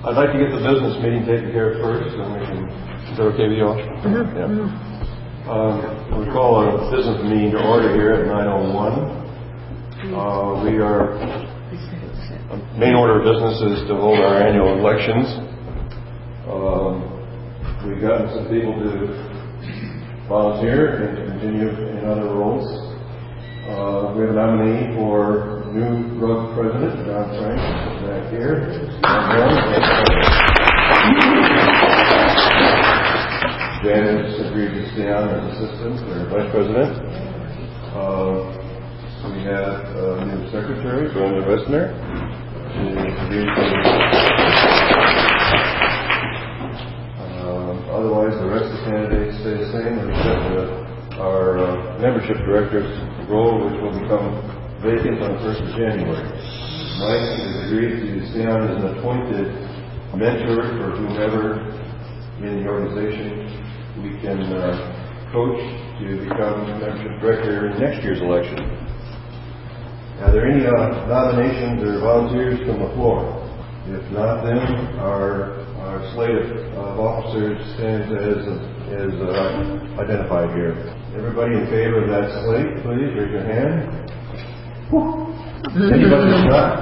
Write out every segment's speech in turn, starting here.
I'd like to get the business meeting taken care of first, and we can. Is that okay with you all? Mm-hmm. Yeah. We call a business meeting to order here at 9:01. Main order of business is to hold our annual elections. We've gotten some people to volunteer and to continue in other roles. We have a nominee for new drug president, John Frank, back here. Jan has agreed to stay on as assistant or vice president. We have a new secretary, Brenda Westner. She agreed to. Otherwise, the rest of the candidates stay the same, except our membership director's role, which will become vacant on the 1st of January. Mike has agreed to stay on as an appointed mentor for whomever in the organization we can coach to become membership director in next year's election. Are there any nominations or volunteers from the floor? If not, then our slate of officers stands as identified here. Everybody in favor of that slate, please raise your hand. Anybody who's not?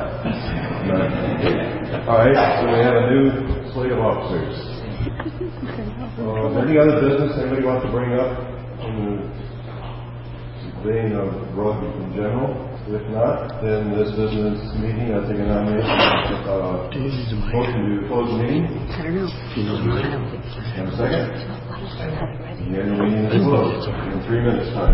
All right, so we have a new slate of officers. Any other business anybody wants to bring up in the vein of drug in general? If not, then this business meeting, I think a nomination, motion to close the meeting. I don't know. And a second? And the meeting is closed in 3 minutes' time.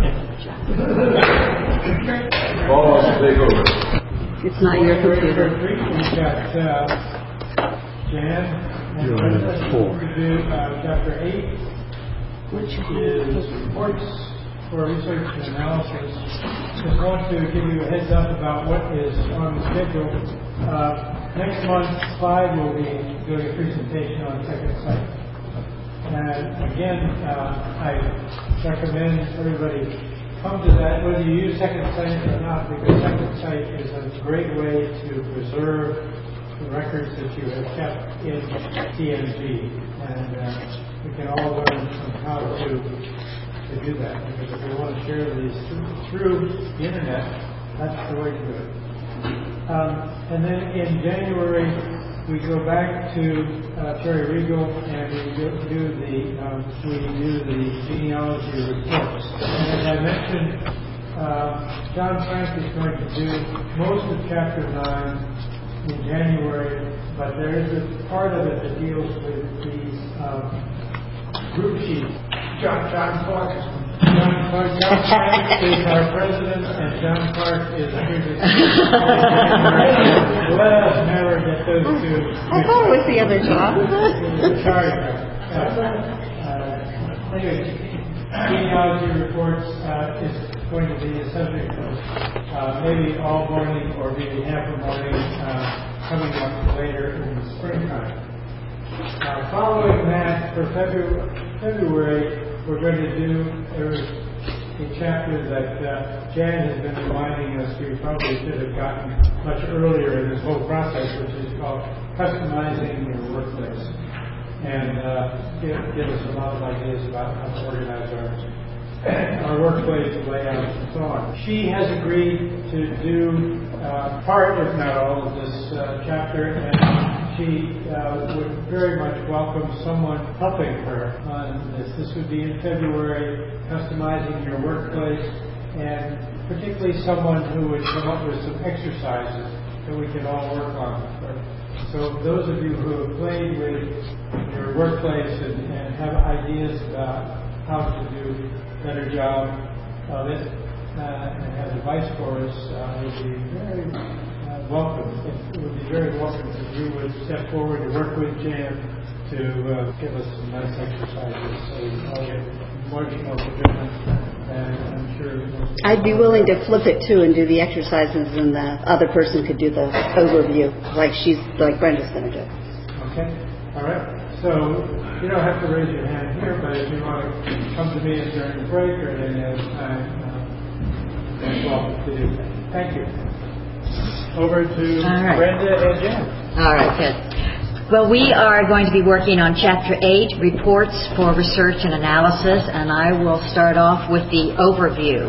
Paul wants to take over. It's not your computer. We've got Jan and Brenda to do Chapter 8, which is reports for research and analysis. Just want to give you a heads up about what is on the schedule. Next month, Clyde will be doing a presentation on Second Sight. And again, I recommend everybody come to that, whether you use Second Sight or not, because Second Sight is a great way to preserve the records that you have kept in TMG. And we can all learn how to do that, because if we want to share these through the internet, that's the way to do it. And then in January, we go back to Terry Regal and we do the genealogy reports. And as I mentioned, John Frank is going to do most of Chapter 9 in January, but there is a part of it that deals with these group sheets. John Clark is our president, and John Clark is here to let us never get those two. I thought it was the other job. Sorry. Anyway, genealogy reports is going to be the subject of maybe all morning or maybe half a morning coming up later in the springtime. Following that, for February, we're going to do a chapter that Jan has been reminding us we probably should have gotten much earlier in this whole process, which is called Customizing Your Workplace. And give us a lot of ideas about how to organize our workplace layout and so on. She has agreed to do part, if not all, of this chapter, and she would very much welcome someone helping her on this. This would be in February, customizing your workplace, and particularly someone who would come up with some exercises that we can all work on. So those of you who have played with your workplace and have ideas about how to do a better job of it and have advice for us would be very welcome. It would be very welcome if you would step forward and work with Jan to give us some nice exercises so we all get much more forgiveness. And I'm sure I'd be willing to flip it too and do the exercises, and the other person could do the overview, like Brenda's going to do. Okay. All right. So you don't have to raise your hand here, but if you want to come to me during the break or at any other time, you're welcome to do that. Thank you. Over to Brenda and Jan. All right, good. Well, we are going to be working on Chapter 8, Reports for Research and Analysis, and I will start off with the overview.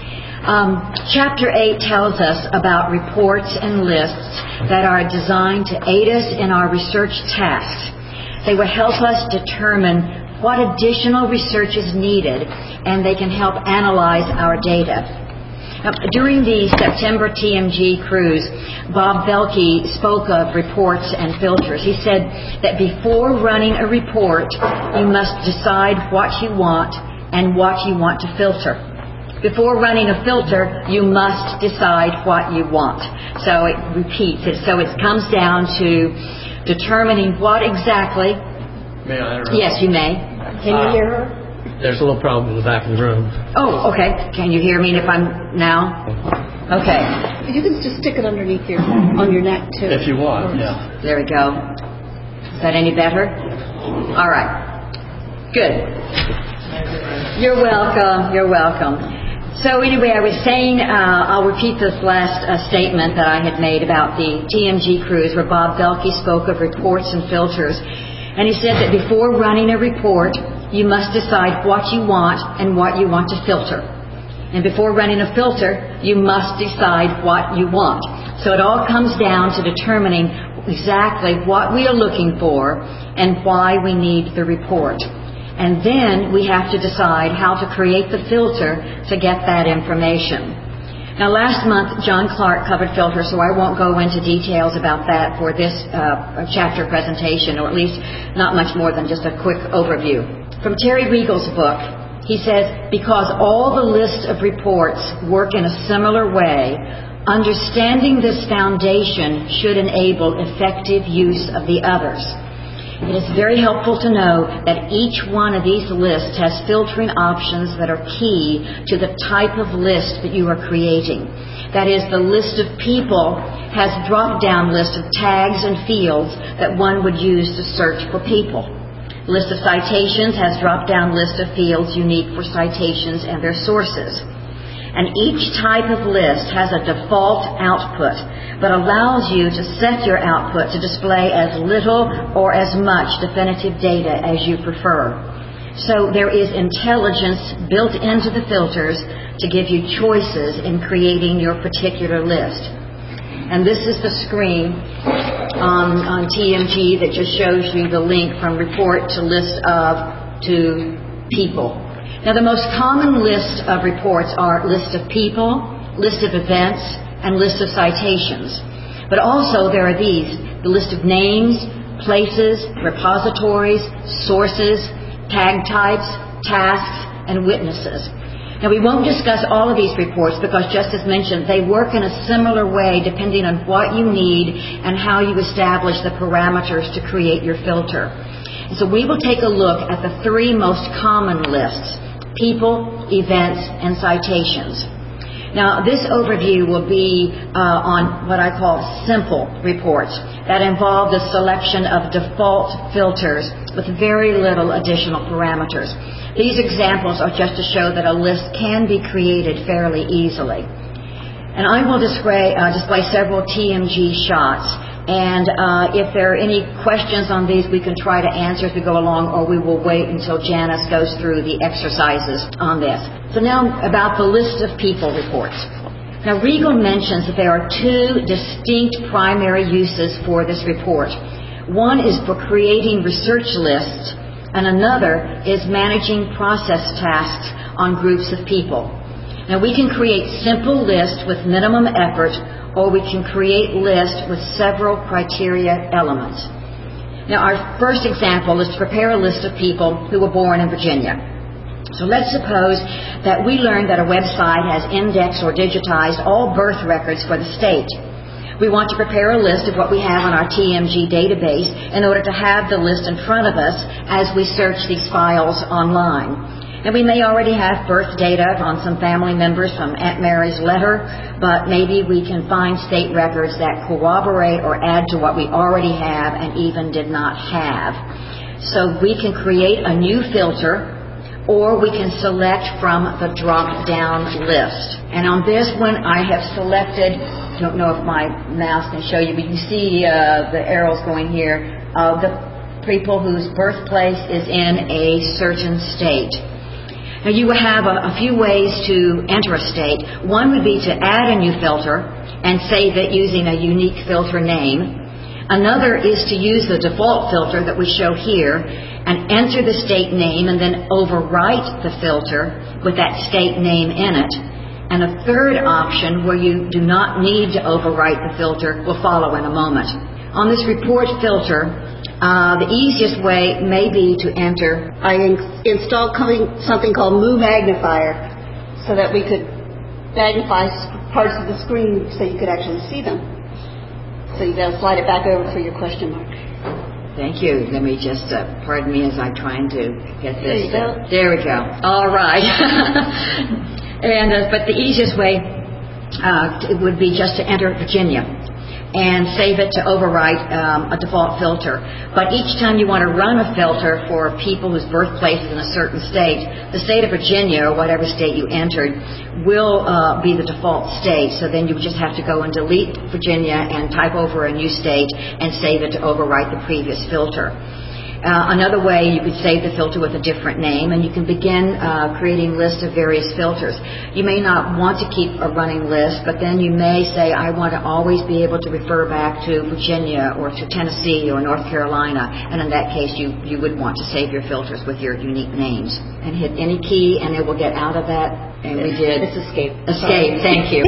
Chapter 8 tells us about reports and lists that are designed to aid us in our research tasks. They will help us determine what additional research is needed, and they can help analyze our data. During the September TMG cruise, Bob Belke spoke of reports and filters. He said that before running a report, you must decide what you want and what you want to filter. Before running a filter, you must decide what you want. So it repeats. So it comes down to determining what exactly... May I interrupt? Yes, you may. Can you hear her? There's a little problem in the back of the room. Oh, okay. Can you hear me if I'm now? Okay. You can just stick it underneath on your neck, too. If you want, yeah. There we go. Is that any better? All right. Good. You're welcome. You're welcome. So anyway, I was saying, I'll repeat this last statement that I had made about the TMG cruise where Bob Belke spoke of reports and filters. And he said that before running a report, you must decide what you want and what you want to filter. And before running a filter, you must decide what you want. So it all comes down to determining exactly what we are looking for and why we need the report. And then we have to decide how to create the filter to get that information. Now, last month, John Clark covered filters, so I won't go into details about that for this chapter presentation, or at least not much more than just a quick overview. From Terry Regal's book, he says, because all the lists of reports work in a similar way, understanding this foundation should enable effective use of the others. It is very helpful to know that each one of these lists has filtering options that are key to the type of list that you are creating. That is, the list of people has drop-down list of tags and fields that one would use to search for people. List of citations has drop-down list of fields unique for citations and their sources. And each type of list has a default output, but allows you to set your output to display as little or as much definitive data as you prefer. So there is intelligence built into the filters to give you choices in creating your particular list. And this is the screen on TMG that just shows you the link from report to list of to people. Now, the most common list of reports are list of people, list of events, and list of citations. But also there are these, the list of names, places, repositories, sources, tag types, tasks, and witnesses. Now, we won't discuss all of these reports because, just as mentioned, they work in a similar way depending on what you need and how you establish the parameters to create your filter. And so we will take a look at the three most common lists: people, events, and citations. Now, this overview will be on what I call simple reports that involve the selection of default filters with very little additional parameters. These examples are just to show that a list can be created fairly easily. And I will display several TMG shots. And if there are any questions on these, we can try to answer as we go along, or we will wait until Janice goes through the exercises on this. So now about the list of people reports. Now, Regal mentions that there are two distinct primary uses for this report. One is for creating research lists, and another is managing process tasks on groups of people. Now, we can create simple lists with minimum effort, or we can create lists with several criteria elements. Now, our first example is to prepare a list of people who were born in Virginia. So let's suppose that we learned that a website has indexed or digitized all birth records for the state. We want to prepare a list of what we have on our TMG database in order to have the list in front of us as we search these files online. And we may already have birth data on some family members from Aunt Mary's letter, but maybe we can find state records that corroborate or add to what we already have and even did not have. So we can create a new filter, or we can select from the drop-down list. And on this one, I have selected don't know if my mouse can show you, but you see the arrows going here. The people whose birthplace is in a certain state. Now you will have a few ways to enter a state. One would be to add a new filter and save it using a unique filter name. Another is to use the default filter that we show here and enter the state name and then overwrite the filter with that state name in it. And a third option, where you do not need to overwrite the filter, will follow in a moment. On this report filter, the easiest way may be to enter. I installed something called Moo Magnifier so that we could magnify parts of the screen so you could actually see them. So you got to slide it back over for your question mark. Thank you. Let me just, pardon me as I'm trying to get this. There you go. There we go. All right. And but the easiest way would be just to enter Virginia and save it to overwrite a default filter. But each time you want to run a filter for people whose birthplace is in a certain state, the state of Virginia, or whatever state you entered, will be the default state. So then you would just have to go and delete Virginia and type over a new state and save it to overwrite the previous filter. Another way, you could save the filter with a different name, and you can begin creating lists of various filters. You may not want to keep a running list, but then you may say, I want to always be able to refer back to Virginia or to Tennessee or North Carolina, and in that case you would want to save your filters with your unique names. And hit any key and it will get out of that, and we did. It's escape. Escape, thank you.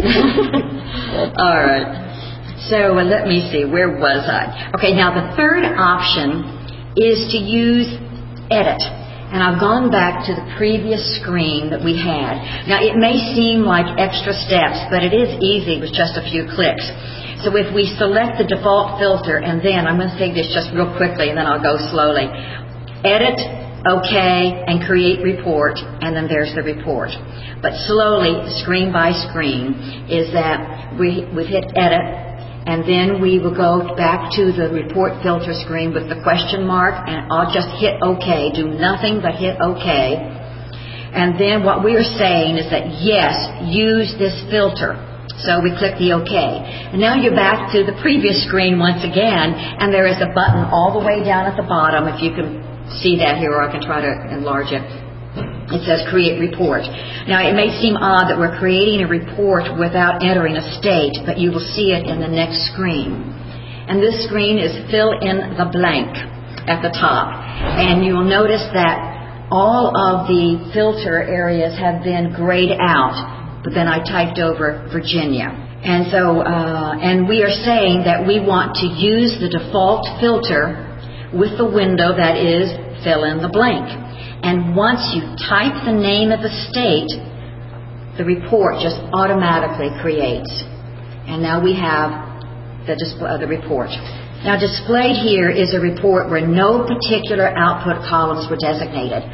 All right. So let me see, where was I? Okay, now the third option is to use edit. And I've gone back to the previous screen that we had. Now it may seem like extra steps, but it is easy with just a few clicks. So if we select the default filter, and then I'm going to say this just real quickly and then I'll go slowly. Edit, OK, and create report, and then there's the report. But slowly, screen by screen, is that we've hit edit, and then we will go back to the report filter screen with the question mark, and I'll just hit OK, do nothing but hit OK. And then what we are saying is that, yes, use this filter. So we click the OK. And now you're back to the previous screen once again, and there is a button all the way down at the bottom, if you can see that here, or I can try to enlarge it. It says create report. Now it may seem odd that we're creating a report without entering a state, but you will see it in the next screen. And this screen is fill in the blank at the top. And you will notice that all of the filter areas have been grayed out, but then I typed over Virginia. And so, and we are saying that we want to use the default filter with the window that is fill in the blank. And once you type the name of the state, the report just automatically creates. And now we have the report. Now displayed here is a report where no particular output columns were designated.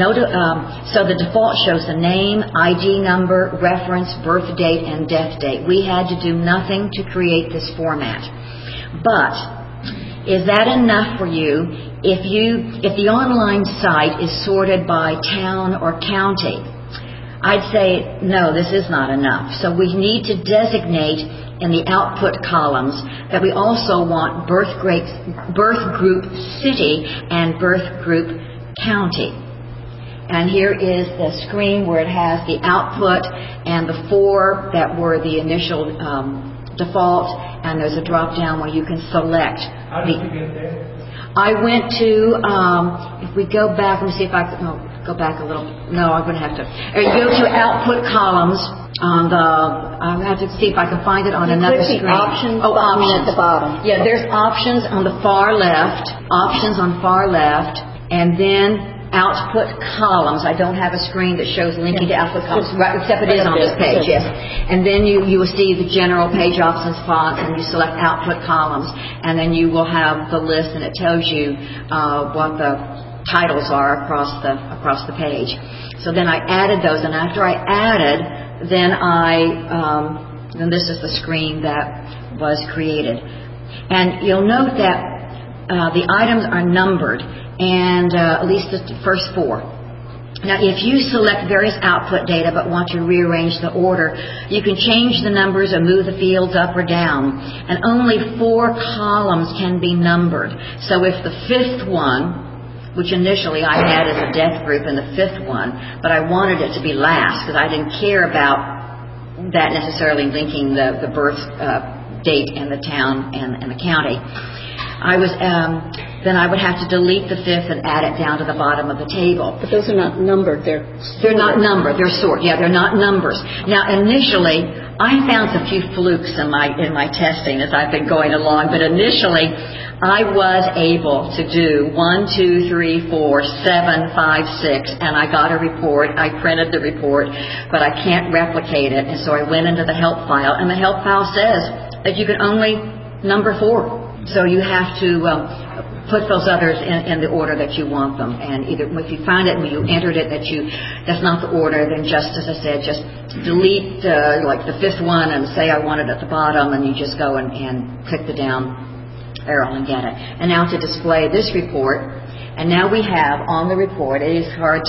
So the default shows the name, ID number, reference, birth date, and death date. We had to do nothing to create this format. But is that enough for you? If the online site is sorted by town or county, I'd say, no, this is not enough. So we need to designate in the output columns that we also want birth group city and birth group county. And here is the screen where it has the output and the four that were the initial default, and there's a drop down where you can select. How did you get there? I went to, if we go back, let me see if I can, go back a little. No, I'm going to have to. Go to output columns on the, I'll have to see if I can find it on another screen. Options options at the bottom. Yeah, there's options on the far left, and then output columns. I don't have a screen that shows linking to output columns, right, except it is on this page, yes. And then you will see the general page options fonts, and you select output columns, and then you will have the list, and it tells you what the titles are across the page. So then I added those, and after I added, then then this is the screen that was created. And you'll note that the items are numbered, and at least the first four. Now, if you select various output data but want to rearrange the order, you can change the numbers or move the fields up or down. And only 4 columns can be numbered. So if the 5th one, which initially I had as a death group in the 5th one, but I wanted it to be last because I didn't care about that necessarily linking the birth date and the town and the county. Then I would have to delete the 5th and add it down to the bottom of the table. But those are not numbered. They're not numbered. They're sorted. Yeah, they're not numbers. Now, initially, I found a few flukes in my testing as I've been going along. But initially, I was able to do 1, 2, 3, 4, 7, 5, 6, and I got a report. I printed the report, but I can't replicate it. And so I went into the help file, and the help file says that you can only number 4. So you have to put those others in the order that you want them. And either if you find it when you entered it that's not the order, then just as I said, just delete like the 5th one and say I want it at the bottom, and you just go and click the down arrow and get it. And now to display this report, and now we have on the report, it is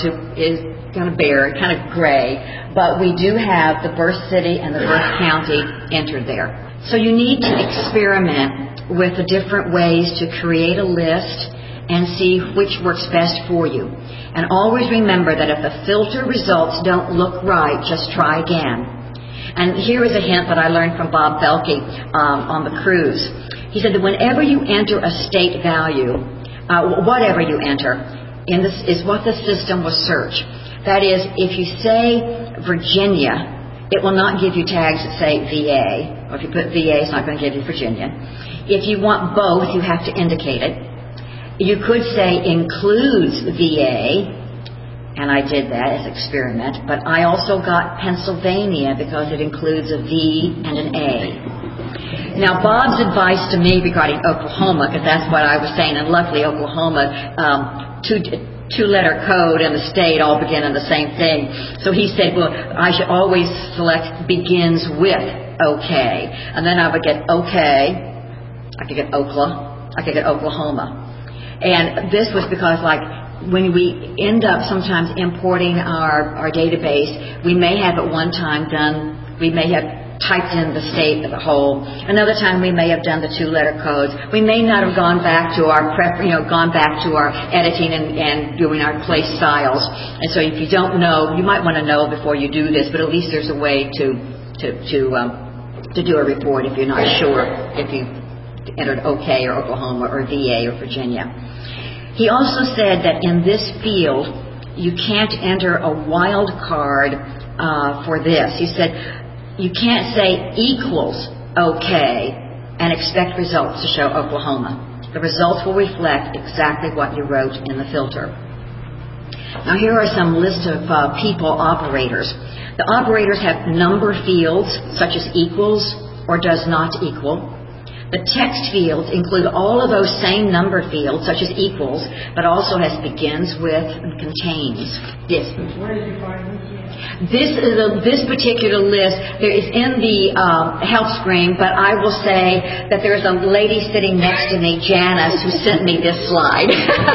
kind of bare, kind of gray, but we do have the birth city and the birth county entered there. So you need to experiment with the different ways to create a list and see which works best for you. And always remember that if the filter results don't look right, just try again. And here is a hint that I learned from Bob Belke on the cruise. He said that whenever you enter a state value, whatever you enter, is what the system will search. That is, if you say Virginia, it will not give you tags that say VA. Or if you put VA, it's not going to give you Virginia. If you want both, you have to indicate it. You could say includes VA, and I did that as an experiment, but I also got Pennsylvania because it includes a V and an A. Now, Bob's advice to me regarding Oklahoma, because that's what I was saying, and luckily Oklahoma, two-letter code and the state all begin in the same thing. So he said, well, I should always select begins with okay. And then I would get okay. I could get Oklahoma. And this was because, like, when we end up sometimes importing our database, we may have at one time we may have typed in the state as a whole. Another time we may have done the 2-letter codes. We may not have gone back to our editing and doing our place styles. And so if you don't know, you might want to know before you do this, but at least there's a way to do a report if you're not sure if you entered OK or Oklahoma or VA or Virginia. He also said that in this field, you can't enter a wild card for this. He said you can't say equals OK and expect results to show Oklahoma. The results will reflect exactly what you wrote in the filter. Now here are some lists of people operators. The operators have number fields such as equals or does not equal. The text fields include all of those same number fields, such as equals, but also has begins with and contains. Yes. Where did you find this? This particular list there is in the help screen, but I will say that there is a lady sitting next to me, Janice, who sent me this slide.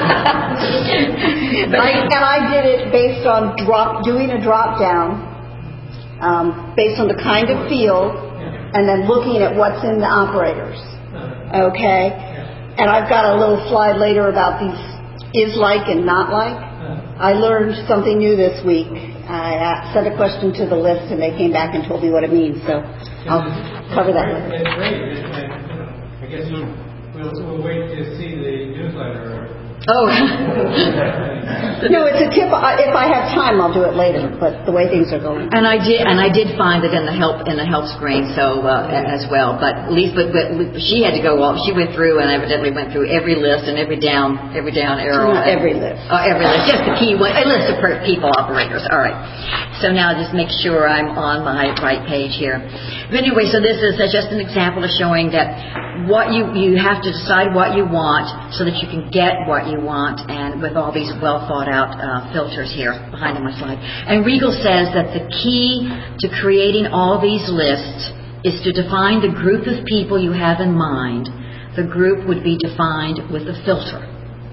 I did it based on doing a drop down, based on the kind of field. And then looking at what's in the operators. Okay? And I've got a little slide later about these is like and not like. I learned something new this week. I sent a question to the list and they came back and told me what it means. So I'll cover that later. It's great. I guess we'll wait to see the newsletter. Oh. No, it's a tip. If I have time, I'll do it later. But the way things are going, and I did find it in the help screen, so as well. But at least, but she had to go. She went through and evidently went through every list and every down arrow. Not every list. Every list, just the key one. A list of people operators. All right. So now just make sure I'm on my right page here. But anyway, so this is just an example of showing that what you have to decide what you want so that you can get what you want, and with all these well thought out filters here behind on my slide. And Regal says that the key to creating all these lists is to define the group of people you have in mind. The group would be defined with a filter.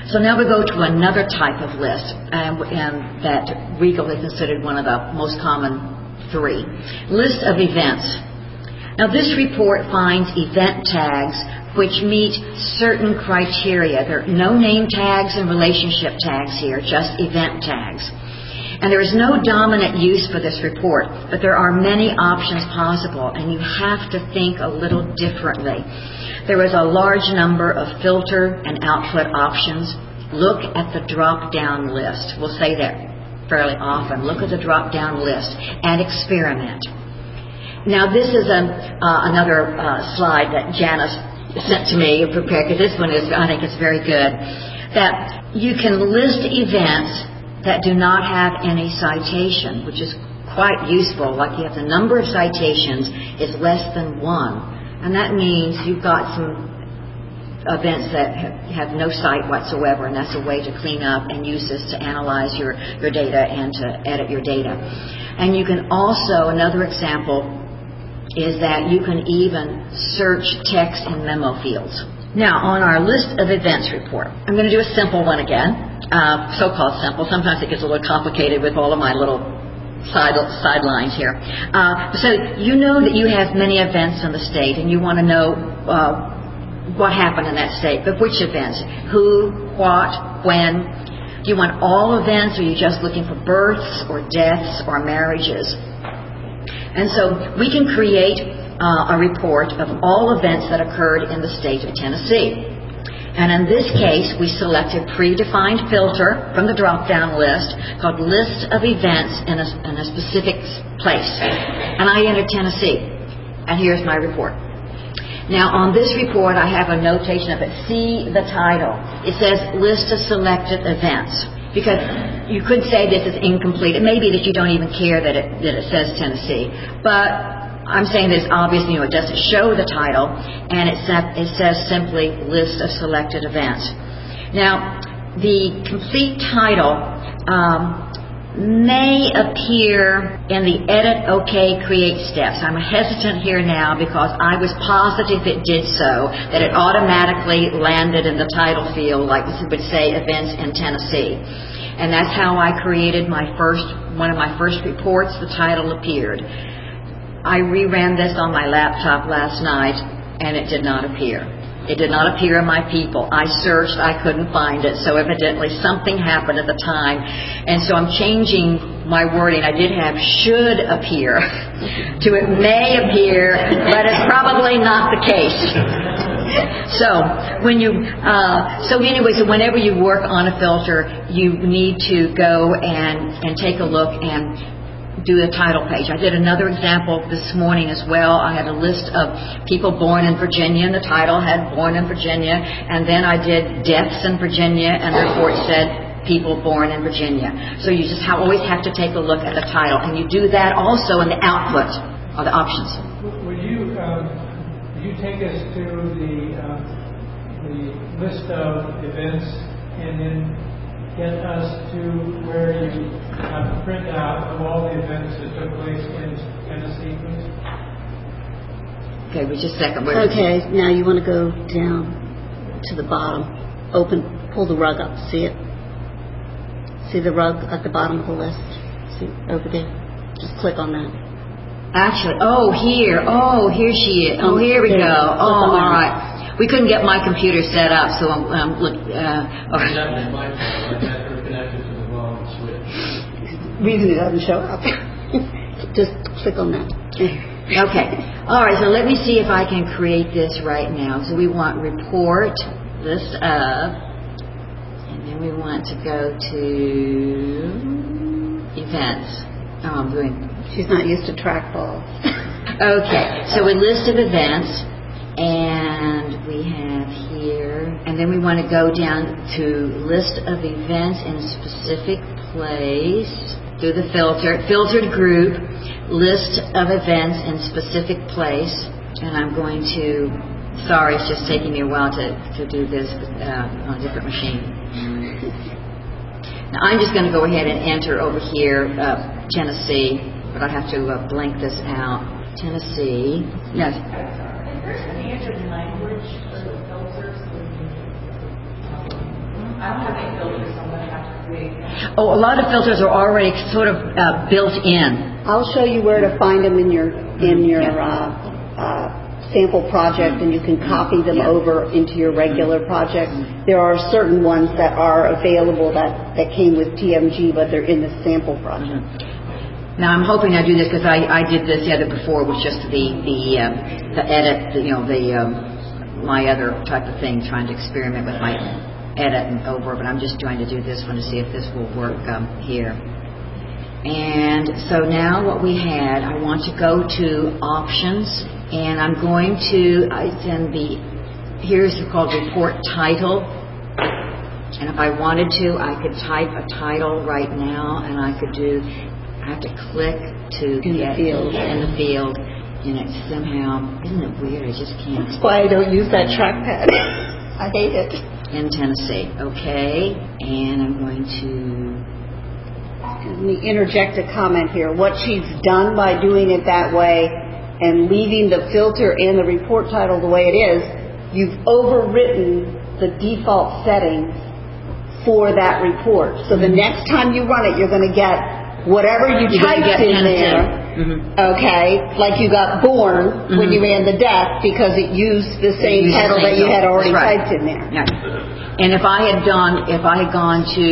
So now we go to another type of list, and that Regal has considered one of the most common three. List of events. Now this report finds event tags which meet certain criteria. There are no name tags and relationship tags here, just event tags. And there is no dominant use for this report, but there are many options possible, and you have to think a little differently. There is a large number of filter and output options. Look at the drop-down list. We'll say that fairly often. Look at the drop-down list and experiment. Now, this is another slide that Janice sent to me and prepared, because this one is, I think it's very good, that you can list events that do not have any citation, which is quite useful. Like you have the number of citations is less than 1, and that means you've got some events that have no cite whatsoever, and that's a way to clean up and use this to analyze your data and to edit your data. And you can also, another example is that you can even search text in memo fields. Now, on our list of events report, I'm going to do a simple one again, so-called simple. Sometimes it gets a little complicated with all of my little sidelines here. So you know that you have many events in the state, and you want to know what happened in that state. But which events? Who, what, when? Do you want all events, or are you just looking for births or deaths or marriages? And so we can create a report of all events that occurred in the state of Tennessee. And in this case, we selected predefined filter from the drop-down list called List of Events in a specific place. And I entered Tennessee. And here's my report. Now, on this report, I have a notation of it. See the title. It says List of Selected Events. Because you could say this is incomplete. It may be that you don't even care that it says Tennessee. But I'm saying this obviously, it doesn't show the title, and it says simply List of Selected Events. Now, the complete title may appear in the Edit, OK, Create steps. I'm hesitant here now because I was positive it did so, that it automatically landed in the title field, like this would say Events in Tennessee. And that's how I created one of my first reports. The title appeared. I reran this on my laptop last night, and it did not appear. It did not appear in my people. I searched, I couldn't find it, so evidently something happened at the time. And so I'm changing my wording. I did have should appear to it may appear, but it's probably not the case. So whenever you work on a filter, you need to go and take a look and do a title page. I did another example this morning as well. I had a list of people born in Virginia, and the title had Born in Virginia, and then I did deaths in Virginia, and the report said people born in Virginia. So you just always have to take a look at the title, and you do that also in the output or the options. Would you take us to the list of events and then get us to where you have a printout of all the events that took place in Tennessee, please? Okay, just a second. Okay, now you want to go down to the bottom. Pull the rug up. See it? See the rug at the bottom of the list? See, over there? Just click on that. Actually, here she is. Oh, here we go. Oh, all right. We couldn't get my computer set up, so I'm looking. Reason it doesn't show up. Just click on that. Okay. All right, so let me see if I can create this right now. So we want report, list of, and then we want to go to events. Oh, I'm doing. She's not used to trackball. Okay, so a list of events, and we have here, and then we want to go down to list of events in a specific place. Do the filtered group, list of events in specific place, and I'm going to, sorry, it's just taking me a while to do this on a different machine. Now I'm just going to go ahead and enter over here, Tennessee, but I have to blank this out. Tennessee. No. I don't have any filters, so I'm going to have to create them. Oh, a lot of filters are already sort of built in. I'll show you where to find them in your sample project, and you can copy them over into your regular project. There are certain ones that are available that came with TMG, but they're in the sample project. Now I'm hoping I do this because I did this the other before, was just the edit, my other type of thing, trying to experiment with my edit and over. But I'm just trying to do this one to see if this will work here. And so now what we had, I want to go to options, and I'm going to here's called report title. And if I wanted to, I could type a title right now, and I have to click to get in the field, and it somehow, isn't it weird? I just can't. That's why I don't use that trackpad. I hate it. In Tennessee, okay, and I'm going to. Let me interject a comment here. What she's done by doing it that way and leaving the filter and the report title the way it is, you've overwritten the default settings for that report. So the next time you run it, you're going to get whatever you typed in there. Okay, like you got born when you ran the death because it used the same title that you had already typed in there. Yeah. And if I had gone to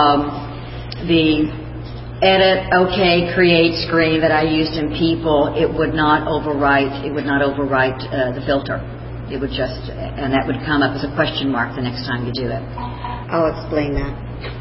the edit, create screen that I used in People, it would not overwrite. It would not overwrite the filter. It would just, and that would come up as a question mark the next time you do it. I'll explain that.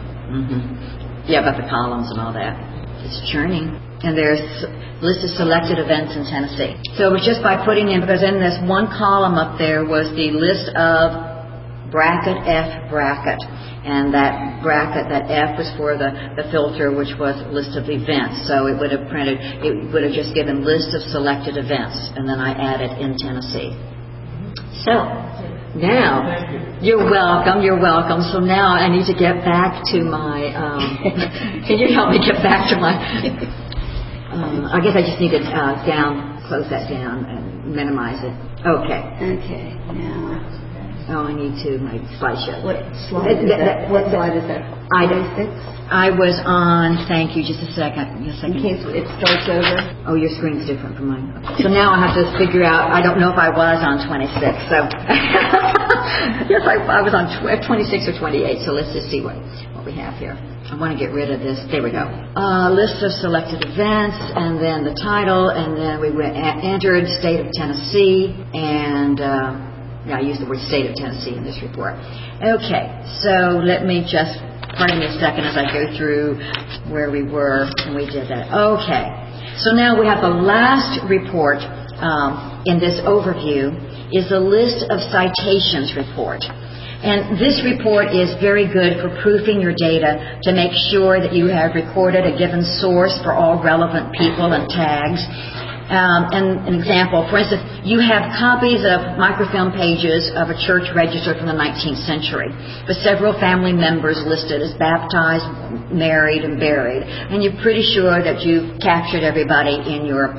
Yeah, about the columns and all that. It's churning. And there's list of selected events in Tennessee. So it was just by putting in, because in this one column up there was the list of bracket F bracket. And that bracket, that F was for the filter, which was list of events. So it would have just given list of selected events. And then I added in Tennessee. So now, you're welcome. So now I need to get back to my, can you help me get back to my, I guess I just need to close that down and minimize it. Okay. Okay, now. Oh, I need to my slideshow. What slide is that? What slide is that? 26? I was on, thank you, just a second. In case it starts over. Oh, your screen's different from mine. Okay. So now I have to figure out, I don't know if I was on 26, so. Yes, I was on 26 or 28, so let's just see what we have here. I want to get rid of this. There we go. List of selected events, and then the title, and then we entered state of Tennessee, and I used the word state of Tennessee in this report. Okay, so let me just, pardon me a second as I go through where we were when we did that. Okay, so now we have the last report in this overview is the list of citations report. And this report is very good for proofing your data to make sure that you have recorded a given source for all relevant people and tags. And an example, for instance, you have copies of microfilm pages of a church register from the 19th century with several family members listed as baptized, married, and buried. And you're pretty sure that you've captured everybody in your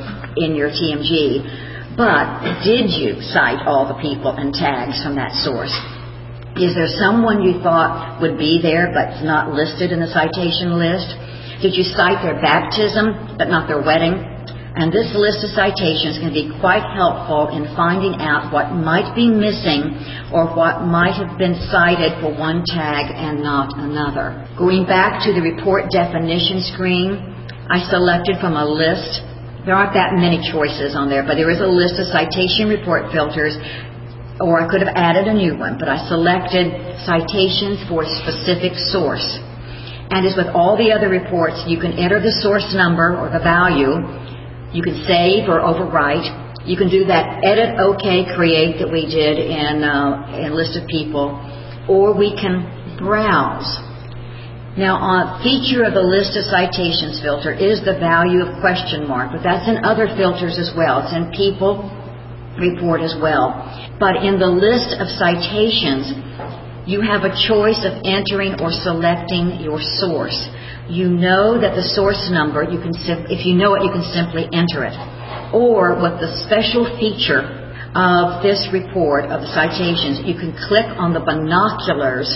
TMG. But did you cite all the people and tags from that source? Is there someone you thought would be there but not listed in the citation list? Did you cite their baptism but not their wedding? And this list of citations can be quite helpful in finding out what might be missing or what might have been cited for one tag and not another. Going back to the report definition screen, I selected from a list. There aren't that many choices on there, but there is a list of citation report filters, or I could have added a new one, but I selected citations for a specific source. And as with all the other reports, you can enter the source number or the value. You can save or overwrite. You can do that edit, create that we did in list of people, or we can browse. Now, a feature of the list of citations filter is the value of question mark, but that's in other filters as well. It's in people report as well. But in the list of citations, you have a choice of entering or selecting your source. You know that the source number, if you know it, you can simply enter it. Or with the special feature of this report of the citations, you can click on the binoculars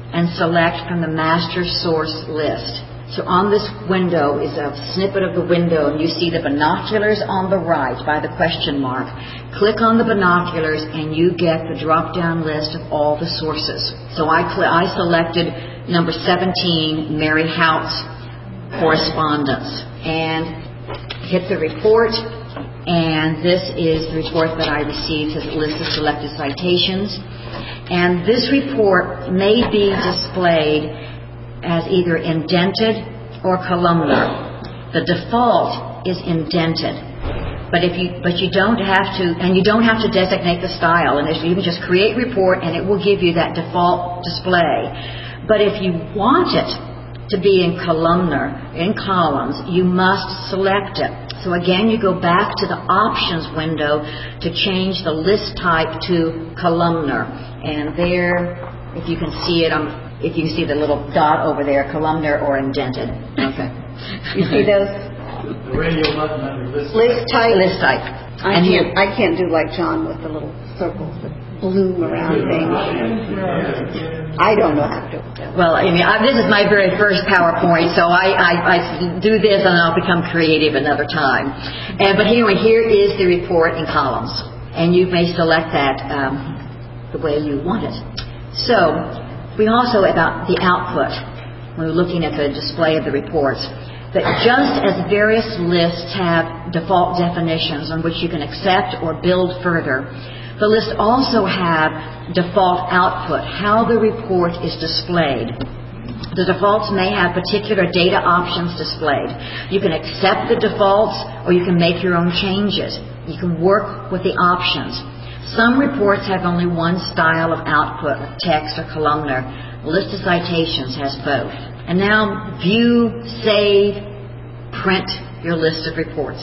and select from the master source list. So on this window is a snippet of the window, and you see the binoculars on the right by the question mark. Click on the binoculars and you get the drop-down list of all the sources. So I selected number 17, Mary Hout's correspondence, and hit the report. And this is the report that I received. It says list of selected citations. And this report may be displayed as either indented or columnar. The default is indented, but you don't have to, and you don't have to designate the style. And you can just create report, and it will give you that default display. But if you want it to be in columnar, in columns, you must select it. So again, you go back to the options window to change the list type to columnar. And there, if you can see it, if you can see the little dot over there, columnar or indented. Okay. You see those? The radio button under list type. List type. I can't do like John with the little circles that bloom around things. I don't know how to do it. Well, this is my very first PowerPoint, so I do this and I'll become creative another time. But anyway, here is the report in columns, and you may select that the way you want it. So, we also, about the output, when we're looking at the display of the reports, that just as various lists have default definitions on which you can accept or build further, the lists also have default output, how the report is displayed. The defaults may have particular data options displayed. You can accept the defaults or you can make your own changes. You can work with the options. Some reports have only one style of output, text or columnar. List of citations has both. And now view, save, print your list of reports,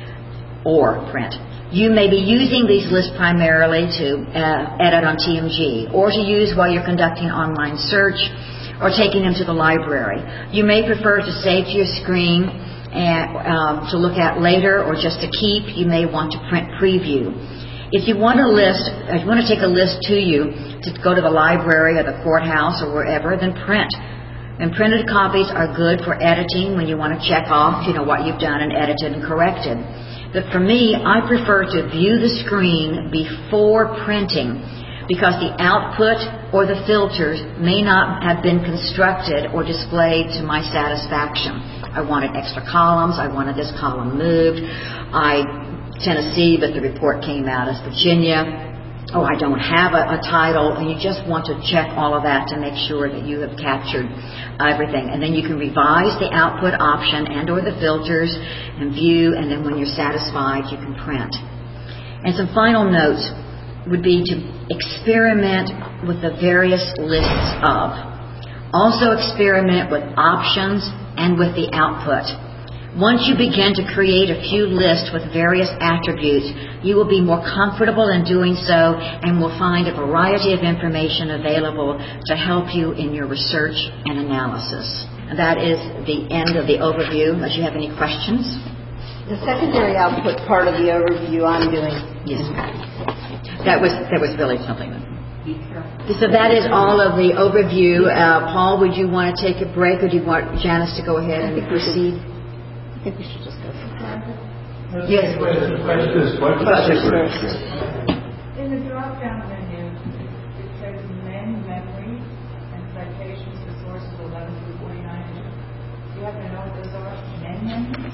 or print. You may be using these lists primarily to edit on TMG, or to use while you're conducting online search, or taking them to the library. You may prefer to save to your screen and to look at later, or just to keep. You may want to print preview. If you want to take a list to you to go to the library or the courthouse or wherever, then print. And printed copies are good for editing when you want to check off, what you've done and edited and corrected. But for me, I prefer to view the screen before printing, because the output or the filters may not have been constructed or displayed to my satisfaction. I wanted extra columns. I wanted this column moved. Tennessee, but the report came out as Virginia. Oh, I don't have a title, and you just want to check all of that to make sure that you have captured everything. And then you can revise the output option and or the filters and view, and then when you're satisfied, you can print. And some final notes would be to experiment with the various lists of. Also experiment with options and with the output. Once you begin to create a few lists with various attributes, you will be more comfortable in doing so and will find a variety of information available to help you in your research and analysis. And that is the end of the overview. Unless you have any questions? The secondary output part of the overview I'm doing. Yes. That was really something. So that is all of the overview. Paul, would you want to take a break, or do you want Janice to go ahead and proceed? I think we should just go. Yes. Questions first. In the drop-down menu, it says men, memory, and citations to sources 11 through 49. Do you happen to know what those are? Men memories?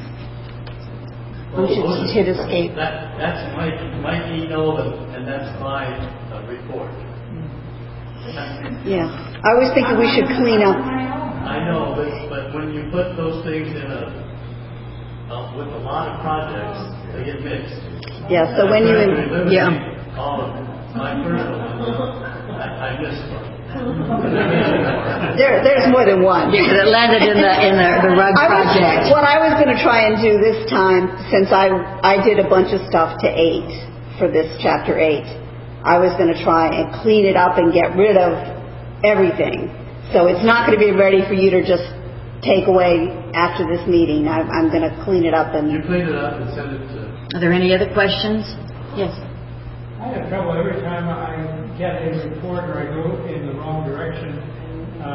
We should just hit escape. That's Mike email, and that's my report. Yeah. I was thinking we should clean up. I know, but when you put those things in with a lot of projects, they get mixed. Yeah, so when you... All of my personal ones, I missed one. There's more than one. Because it landed in the rug project. What I was going to try and do this time, since I did a bunch of stuff to 8 for this chapter 8, I was going to try and clean it up and get rid of everything. So it's not going to be ready for you to just take away after this meeting. I'm going to clean it up and... You clean it up and send it to... Are there any other questions? Yes. I have trouble every time I get a report or I go in the wrong direction.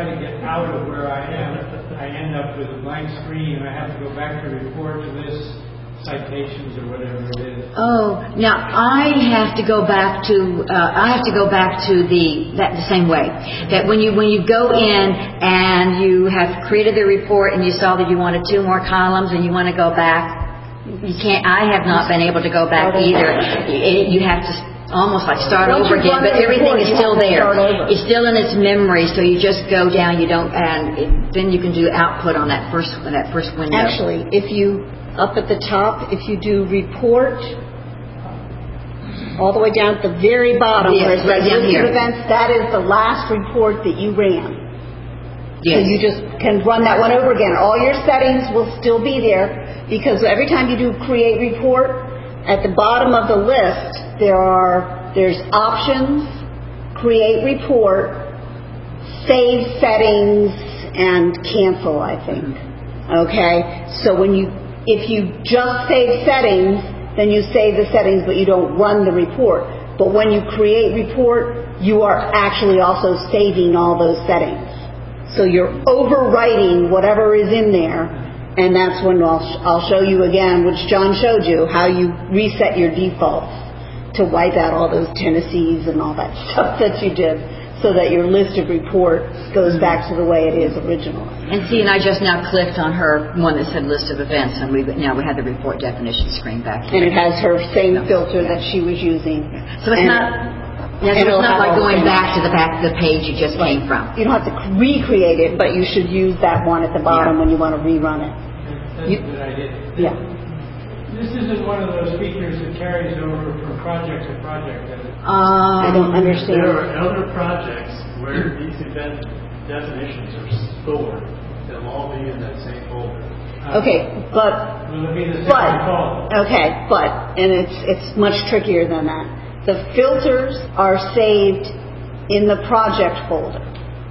try to get out of where I am, I end up with a blank screen and I have to go back to report to this citations or whatever it is. Oh, now I have to go back to the same way. That when you go in and you have created the report and you saw that you wanted 2 more columns and you want to go back, you can't. I have not been able to go back either. You have to almost like start over again, but everything is still there. It's still in its memory, so you just go down. You don't, and then you can do output on that first window. Actually, if you up at the top, if you do report, all the way down at the very bottom, Yes, where it right says down list here. of events, that is the last report that you ran. Yes. So you just can run that one over again. All your settings will still be there, because every time you do create report, at the bottom of the list there's options, create report, save settings, and cancel, I think. Okay? So if you just save settings, then you save the settings but you don't run the report. But when you create report, you are actually also saving all those settings. So you're overwriting whatever is in there, and that's when I'll show you again, which John showed you, how you reset your defaults to wipe out all those Tennessees and all that stuff that you did, so that your list of report goes back to the way it is originally. And see, and I just now clicked on her one that said list of events, and we have the report definition screen back here. And it has her same filter that she was using. So it's not. Yeah, so it's not like going back to the page you just came from. You don't have to recreate it, but you should use that one at the bottom when you want to rerun it. That's a good idea. Yeah. This isn't one of those features that carries over from project to project, is it? I don't understand. There are other projects where these event definitions are stored. They'll all be in that same folder. Okay, but Will it be the same default? okay, and it's much trickier than that. The filters are saved in the project folder.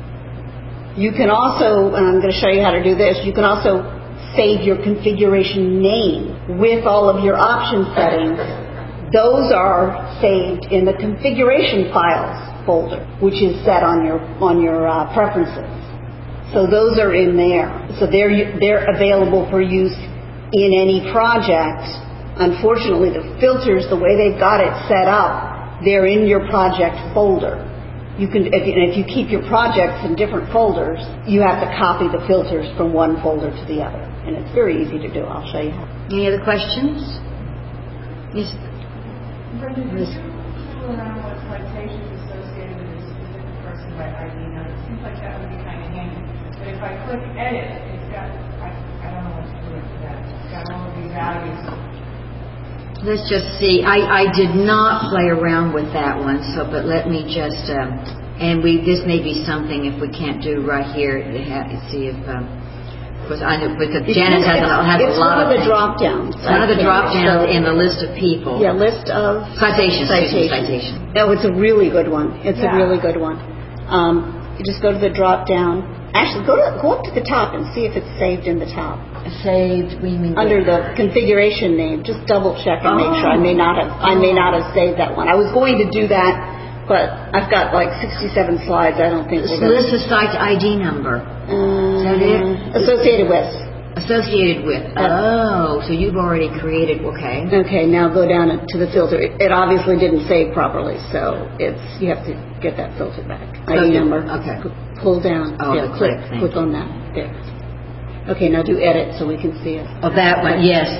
You can also, and I'm going to show you how to do this, you can also save your configuration name with all of your option settings. Those are saved in the configuration files folder, which is set on your preferences. So those are in there. So they're available for use in any project. Unfortunately, the filters, the way they've got it set up, they're in your project folder. You can, if you keep your projects in different folders, you have to copy the filters from one folder to the other, and it's very easy to do. I'll show you how. Any other questions? Yes. Brenda, did you fool around with citations associated with a specific person by ID number? It seems like that would be kind of handy. But if I click edit, it's got, I don't know what to do with that. It's got all of these values. Let's just see. I did not play around with that one, but let me just this may be something if we can't do right here. See if because I know because Janice has a lot It's one of of the things. drop downs. One of the drop downs in the list of people. Yeah, list of Citations. No, it's a really good one. It's a really good one. You just go to the drop down. Actually, go up to the top and see if it's saved in the top. Saved. We mean Under the configuration name, just double check and make sure. I may not have saved that one. I was going to do that, but I've got like 67 slides. I don't think we're going to. List of site ID number. Is that it? Associated with. Associated with. Oh, so you've already created. Okay. Okay, now go down to the filter. It obviously didn't save properly, so you have to get that filter back. ID number. Okay. Pull down. Oh, yeah, click on that. There. Okay, now do edit so we can see it. Oh, that one. Yes.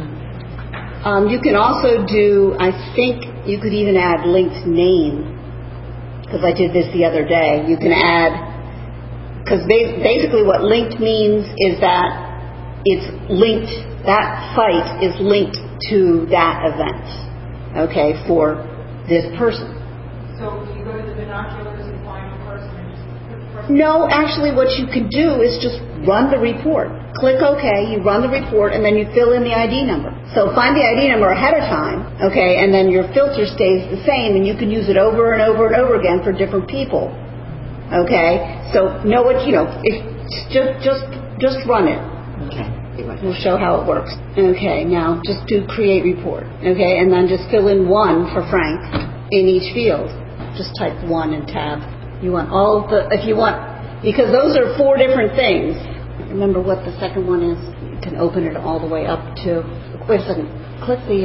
You can also do, I think you could even add linked name, because I did this the other day. You can add, because basically what linked means is that it's linked, that site is linked to that event, okay, for this person. So you go to the binoculars and find the person and just put the person. No, actually what you could do is just run the report. Click OK, you run the report, and then you fill in the ID number. So find the ID number ahead of time, okay, and then your filter stays the same, and you can use it over and over and over again for different people. Okay, so if just run it. Okay. We'll show how it works. Okay, now just do create report. Okay, and then just fill in 1 for Frank in each field. Just type 1 and tab. You want all of the, if you want Because those are 4 different things. Remember what the second one is? You can open it all the way up to, wait a second, click the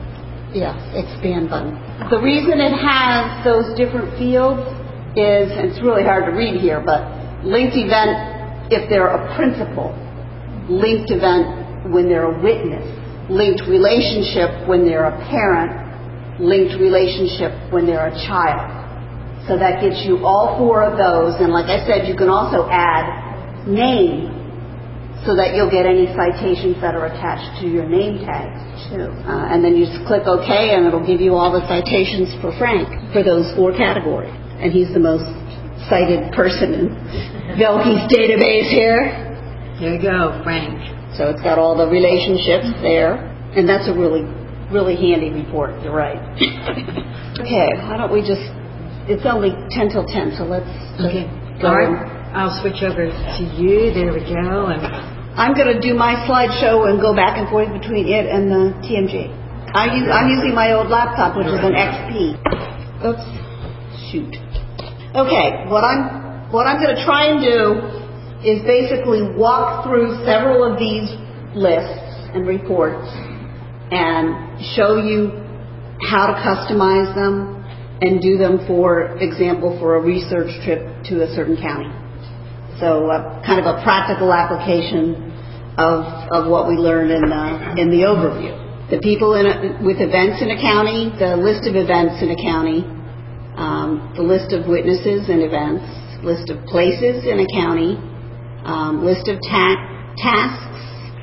expand button. The reason it has those different fields is, and it's really hard to read here, but linked event if they're a principal, linked event when they're a witness, linked relationship when they're a parent, linked relationship when they're a child. So that gets you all 4 of those, and like I said, you can also add name so that you'll get any citations that are attached to your name tags too. And then you just click OK, and it'll give you all the citations for Frank for those 4 categories. And he's the most cited person in Velke's database here. There you go, Frank. So it's got all the relationships there, and that's a really, really handy report to write. Okay, why don't we just, it's only 10 till 10, so let's Okay. go. All right. I'll switch over to you. There we go. And I'm going to do my slideshow and go back and forth between it and the TMG. I'm using my old laptop, which is an XP. Oops. Shoot. Okay, what I'm going to try and do is basically walk through several of these lists and reports and show you how to customize them and do them, for example, for a research trip to a certain county. So kind of a practical application of what we learned in the overview. The people with events in a county, the list of events in a county, the list of witnesses and events, list of places in a county, list of tasks,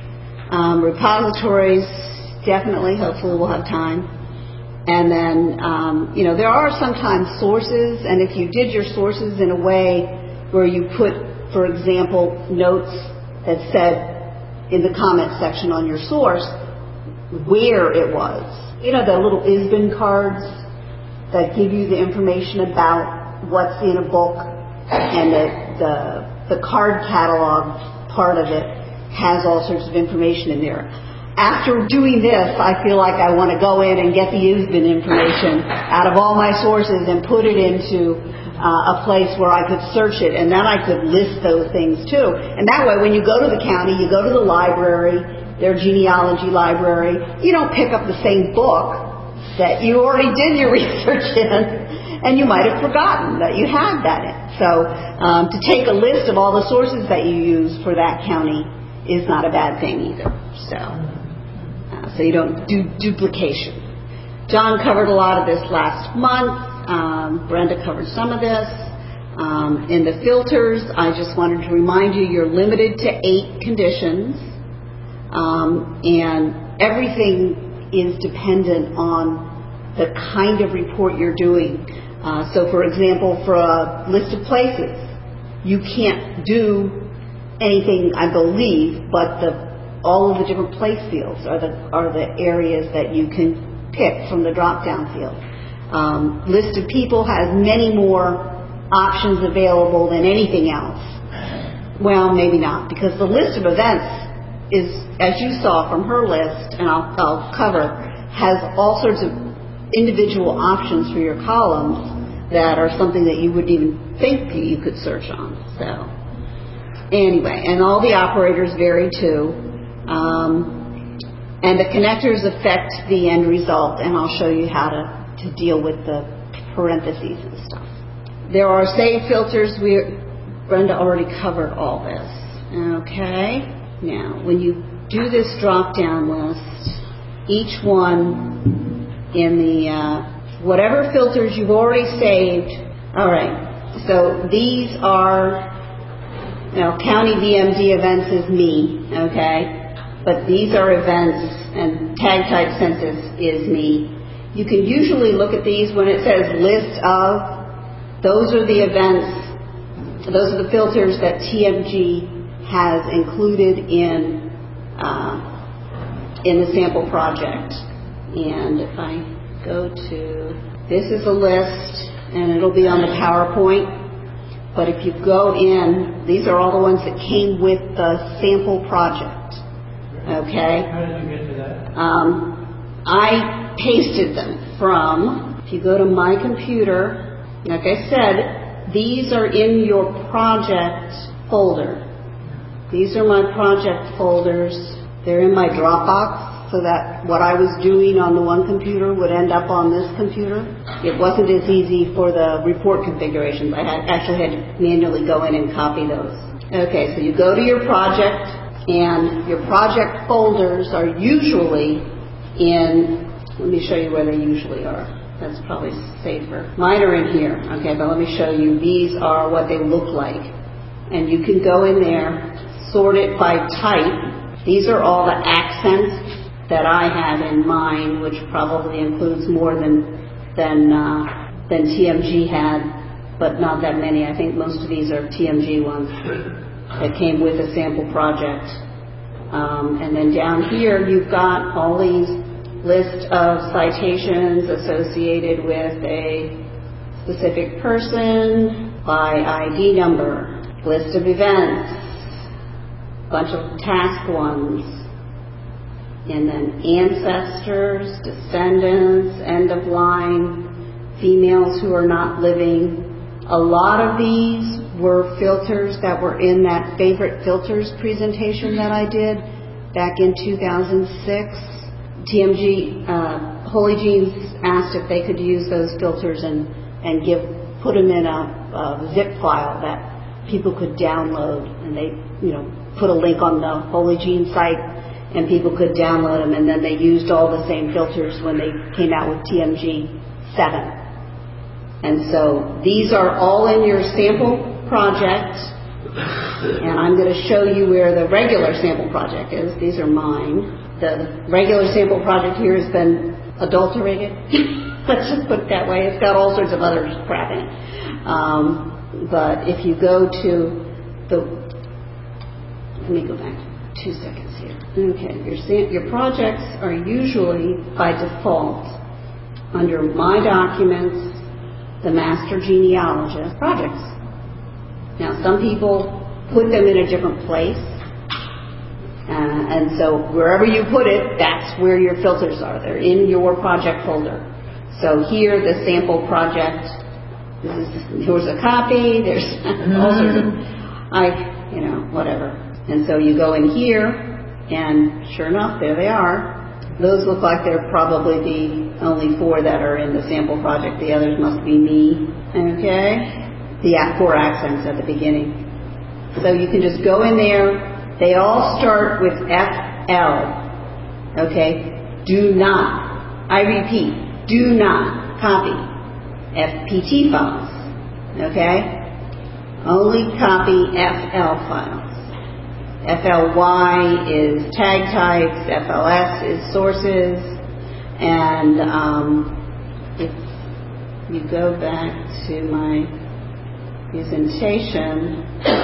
repositories, definitely, hopefully we'll have time. And then, there are sometimes sources, and if you did your sources in a way where you put, for example, notes that said in the comment section on your source where it was. The little ISBN cards that give you the information about what's in a book, and the card catalog part of it has all sorts of information in there. After doing this, I feel like I want to go in and get the ISBN information out of all my sources and put it into a place where I could search it, and then I could list those things too. And that way, when you go to the county, you go to the library, their genealogy library, you don't pick up the same book that you already did your research in, and you might have forgotten that you had that in. So to take a list of all the sources that you use for that county is not a bad thing either. So you don't do duplication. John covered a lot of this last month. Brenda covered some of this. In the filters, I just wanted to remind you, you're limited to 8 conditions. And everything is dependent on the kind of report you're doing. So, for example, for a list of places, you can't do anything, I believe, but all of the different place fields are the areas that you can pick from the drop-down field. List of people has many more options available than anything else. Well, maybe not, because the list of events is, as you saw from her list, and I'll cover, has all sorts of individual options for your columns that are something that you wouldn't even think you could search on. So anyway, and all the operators vary too. And the connectors affect the end result, and I'll show you how to deal with the parentheses and stuff. There are save filters. Brenda already covered all this. Okay. Now, when you do this drop-down list, each one in the whatever filters you've already saved. All right. So these are county VMD events is me. Okay. But these are events, and tag type census is me. You can usually look at these when it says list of. Those are the events, those are the filters that TMG has included in the sample project. And if I go to, this is a list, and it'll be on the PowerPoint. But if you go in, these are all the ones that came with the sample project. Okay? How did you get to that? I pasted them from, if you go to my computer, like I said, these are in your project folder. These are my project folders. They're in my Dropbox, so that what I was doing on the one computer would end up on this computer. It wasn't as easy for the report configurations. I actually had to manually go in and copy those. Okay, so you go to your project, and your project folders are usually in, let me show you where they usually are. That's probably safer. Mine are in here. Okay, but let me show you. These are what they look like. And you can go in there, sort it by type. These are all the accents that I have in mine, which probably includes more than TMG had, but not that many. I think most of these are TMG ones that came with a sample project. And then down here, you've got all these list of citations associated with a specific person by ID number, list of events, bunch of task ones, and then ancestors, descendants, end of line, females who are not living. A lot of these were filters that were in that favorite filters presentation that I did back in 2006. TMG, Holy Genes asked if they could use those filters and put them in a zip file that people could download, and they, put a link on the Holy Gene site, and people could download them, and then they used all the same filters when they came out with TMG 7. And so these are all in your sample project, and I'm going to show you where the regular sample project is. These are mine. The regular sample project here has been adulterated. Let's just put it that way. It's got all sorts of other crap in it. But if you go to let me go back 2 seconds here. Okay, your projects are usually by default under My Documents, the Master Genealogist projects. Now, some people put them in a different place. And so wherever you put it, that's where your filters are. They're in your project folder. So here, the sample project, here's a copy, there's all sorts of, whatever. And so you go in here, and sure enough, there they are. Those look like they're probably the only 4 that are in the sample project. The others must be me. Okay? The 4 accents at the beginning. So you can just go in there. They all start with FL. Okay? Do not, I repeat, do not copy FPT files. Okay? Only copy FL files. FLY is tag types, FLS is sources, and if you go back to my presentation,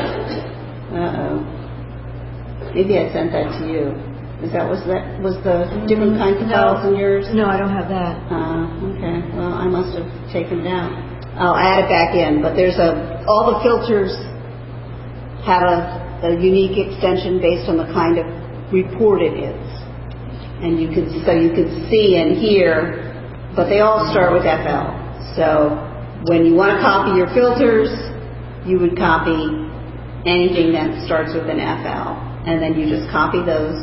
maybe I sent that to you. Was the different kinds of files in yours? No, I don't have that. Okay. Well, I must have taken down. I'll add it back in. But there's all the filters have a unique extension based on the kind of report it is, and you can see and hear. But they all start with FL. So when you want to copy your filters, you would copy anything that starts with an FL, and then you just copy those.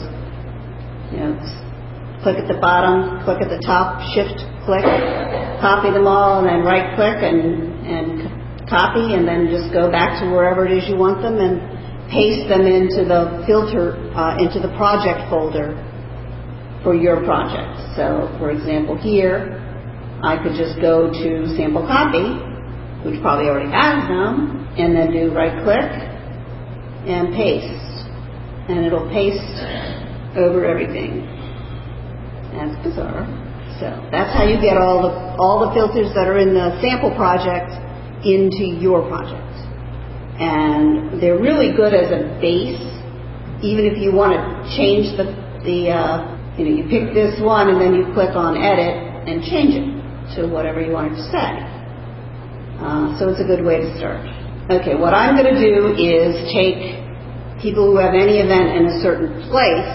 Click at the bottom, click at the top, shift click, copy them all, and then right click and copy, and then just go back to wherever it is you want them and paste them into the filter, into the project folder for your project. So, for example, here, I could just go to sample copy, which probably already has them, and then do right click and paste. And it'll paste over everything. That's bizarre. So that's how you get all the filters that are in the sample project into your project. And they're really good as a base, even if you want to change you pick this one and then you click on edit and change it to whatever you want it to say. So it's a good way to start. Okay, what I'm going to do is take people who have any event in a certain place.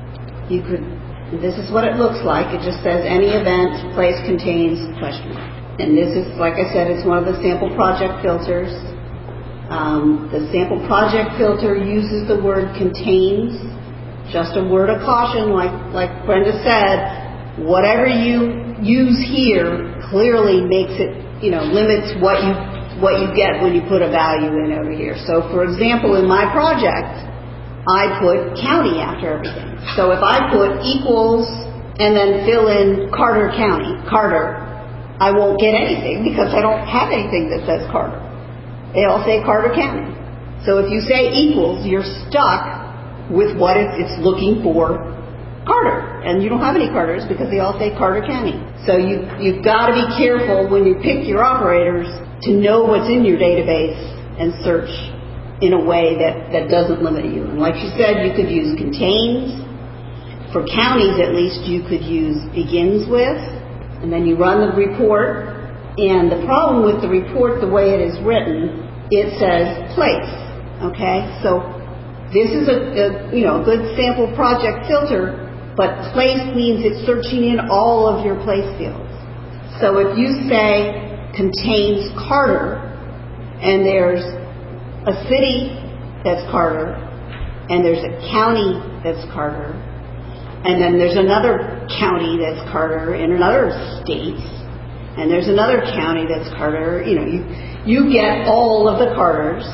This is what it looks like. It just says any event, place contains question mark. And this is, like I said, it's one of the sample project filters. The sample project filter uses the word contains. Just a word of caution, like Brenda said, whatever you use here clearly makes it, limits what you get when you put a value in over here. So, for example, in my project, I put county after everything. So if I put equals and then fill in Carter County, Carter, I won't get anything because I don't have anything that says Carter. They all say Carter County. So if you say equals, you're stuck with what it's looking for Carter. And you don't have any Carters because they all say Carter County. So you've got to be careful when you pick your operators to know what's in your database and search in a way that doesn't limit you. And like she said, you could use contains. For counties, at least, you could use begins with. And then you run the report. And the problem with the report, the way it is written, it says place. Okay? So this is a good sample project filter, but place means it's searching in all of your place fields. So if you say contains Carter, and there's a city that's Carter, and there's a county that's Carter, and then there's another county that's Carter in another state, and there's another county that's Carter, you get all of the Carters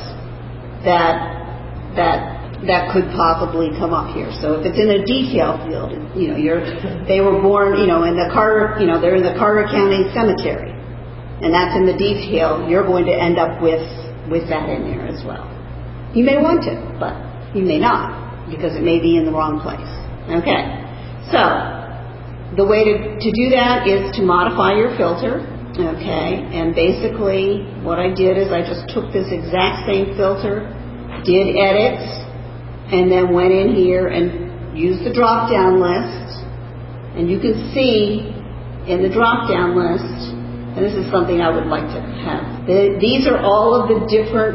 that could possibly come up here. So if it's in a detail field, they were born, in the Carter, they're in the Carter County Cemetery, and that's in the detail, you're going to end up with that in there as well. You may want to, but you may not, because it may be in the wrong place. Okay. So the way to do that is to modify your filter. Okay. And basically what I did is I just took this exact same filter, did edits, and then went in here and used the drop-down list. And you can see in the drop-down list, and this is something I would like to have. These are all of the different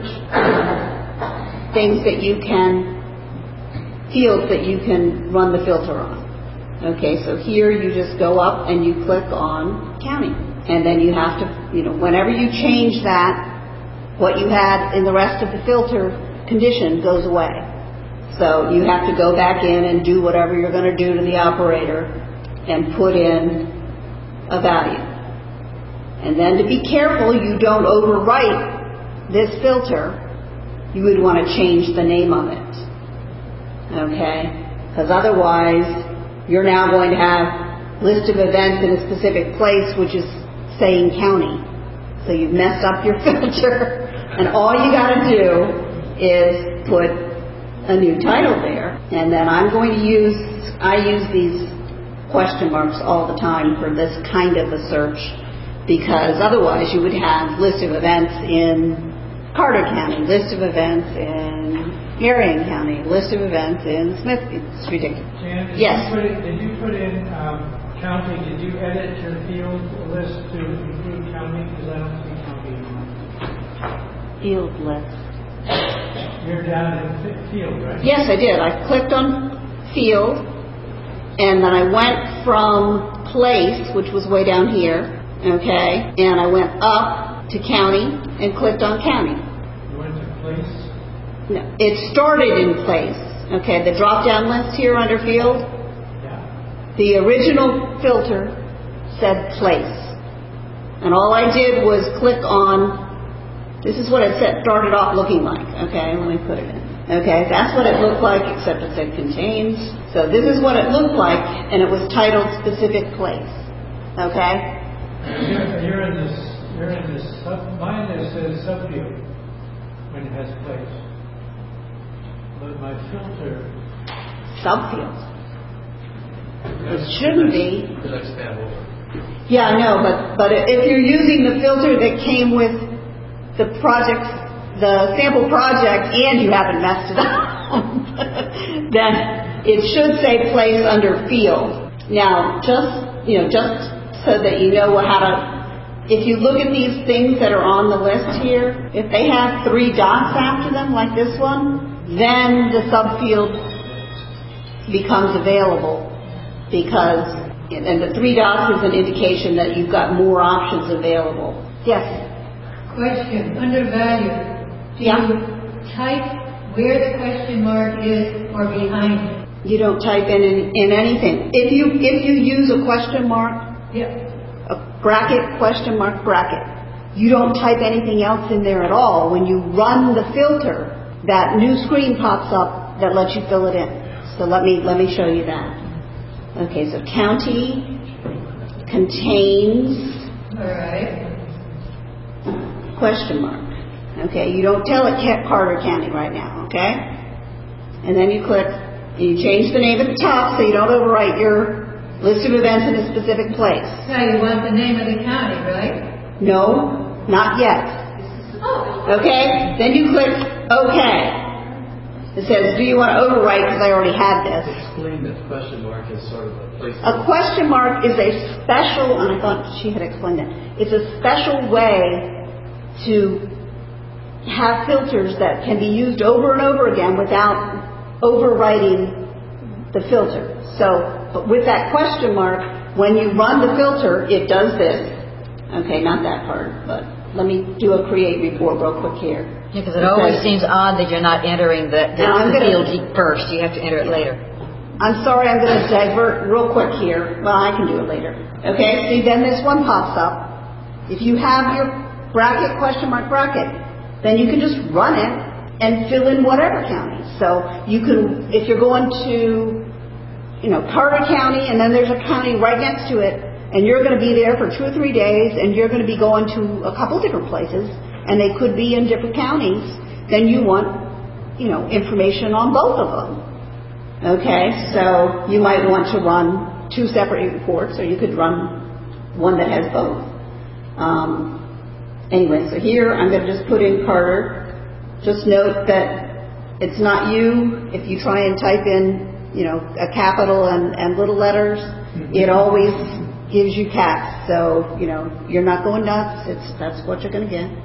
things that you can, fields that you can run the filter on. Okay, so here you just go up and you click on county. And then you have to, whenever you change that, what you had in the rest of the filter condition goes away. So you have to go back in and do whatever you're going to do to the operator and put in a value. And then to be careful you don't overwrite this filter, you would want to change the name of it. Okay? Because otherwise you're now going to have list of events in a specific place which is saying county. So you've messed up your filter, and all you got to do is put a new title there. And then I use these question marks all the time for this kind of a search, because otherwise you would have list of events in Carter County, list of events in Marion County, list of events in Smith. It's ridiculous. Jan, yes. Did you put in county? Did you edit your field list to include county? Because I don't see county anymore. Field list. You're down in field, right? Yes, I did. I clicked on field, and then I went from place, which was way down here, okay, and I went up to county and clicked on county. You went to place? No, it started in place. Okay, the drop-down list here under field, Yeah. the original filter said place. And all I did was click on, this is what it started off looking like. Okay, let me put it in. Okay, that's what it looked like, except it said contains. So this is what it looked like, and it was titled specific place. Okay? You're in this, mine that says subfield when it has place. But my filter. Subfield. It shouldn't be. Because I spam over. Yeah, I know, but if you're using the filter that came with the project, the sample project, and you haven't messed it up, then it should say place under field. Now, just so that you know how to, if you look at these things that are on the list here, if they have 3 dots after them, like this one, then the subfield becomes available, because And the 3 dots is an indication that you've got more options available. Yes? Question, under value, do Yeah. you type where the question mark is or behind it? You don't type in anything. If you use a question mark, Yeah. a bracket, question mark, bracket, you don't type anything else in there at all. When you run the filter, that new screen pops up that lets you fill it in. So let me show you that. Okay, so county contains All right. question mark. Okay, you don't tell it Carter County right now, okay? And then you click, and you change the name at the top so you don't overwrite your list of events in a specific place. Now you want the name of the county, right? No, not yet. Oh. Okay, then you click OK. It says, do you want to overwrite, because I already had this. Explain that question mark is sort of a place. A question mark is a special, and I thought she had explained it, it's a special way to have filters that can be used over and over again without overwriting the filter. So, but with that question mark, when you run the filter, it does this. Okay, not that part, but let me do a create report real quick here. Yeah, because it always seems odd that you're not entering the field first. You have to enter it later. I'm sorry, I'm going to divert real quick here. Well, I can do it later. Okay, see, then this one pops up. If you have your bracket, question mark, bracket, then you can just run it and fill in whatever county. So you can, if you're going to, Carter County, and then there's a county right next to it, and you're going to be there for 2 or 3 days, and you're going to be going to a couple different places, and they could be in different counties, then you want, information on both of them. Okay, so you might want to run 2 separate reports, or you could run one that has both. Anyway, so here I'm going to just put in Carter. Just note that it's not you. If you try and type in, a capital and little letters, it always gives you caps. So, you're not going nuts. That's what you're going to get.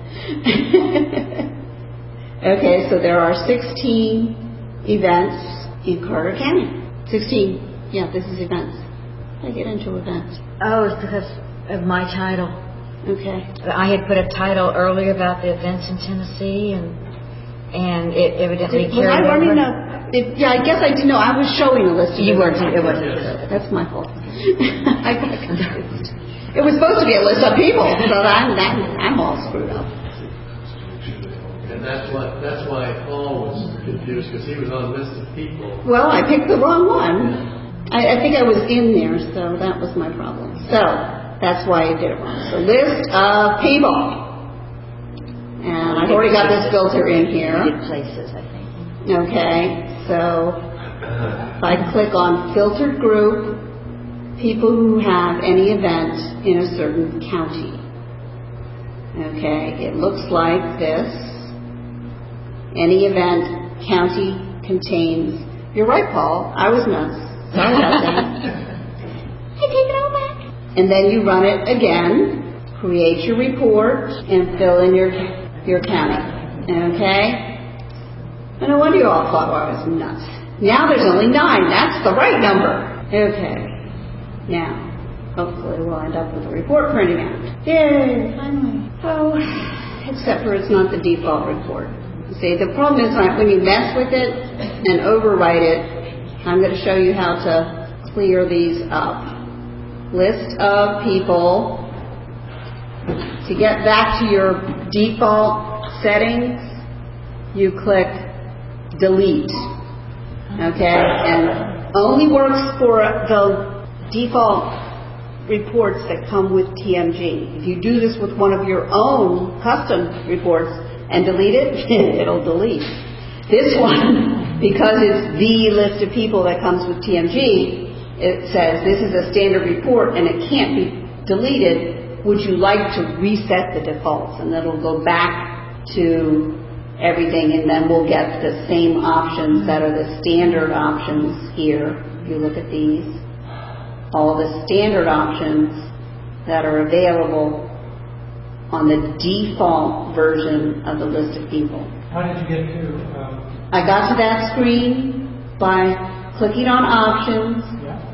Okay, so there are 16 events in Carter County. 16. Yeah, this is events. I get into events. Oh, it's because of my title. Okay. I had put a title earlier about the events in Tennessee, and it evidently carried over. I guess I didn't know. I was showing a list of You weren't. events. It wasn't. That's my fault. I got confused. It was supposed to be a list of people, so I'm all screwed up. And that's why Paul was confused, because he was on a list of people. Well, I picked the wrong one. I think I was in there, so that was my problem. So that's why I did it wrong. So list of people. And I've already got this filter in here. Places, I think. Okay, so if I click on filtered group, people who have any event in a certain county. Okay, it looks like this. Any event county contains. You're right, Paul. I was nuts. Sorry about that. I take it all back. And then you run it again. Create your report and fill in your county. Okay. And no wonder you all thought I was nuts. Now there's only 9. That's the right number. Okay. Now, hopefully we'll end up with a report printing out. Yay, finally. Oh, except for it's not the default report. See, the problem is when you mess with it and overwrite it, I'm going to show you how to clear these up. List of people. To get back to your default settings, you click delete. Okay? And only works for the default reports that come with TMG. If you do this with one of your own custom reports and delete it, it'll delete. This one, because it's the list of people that comes with TMG, it says this is a standard report and it can't be deleted. Would you like to reset the defaults? And then it'll go back to everything, and then we'll get the same options that are the standard options here. If you look at these, all the standard options that are available on the default version of the list of people. How did you get to... I got to that screen by clicking on options,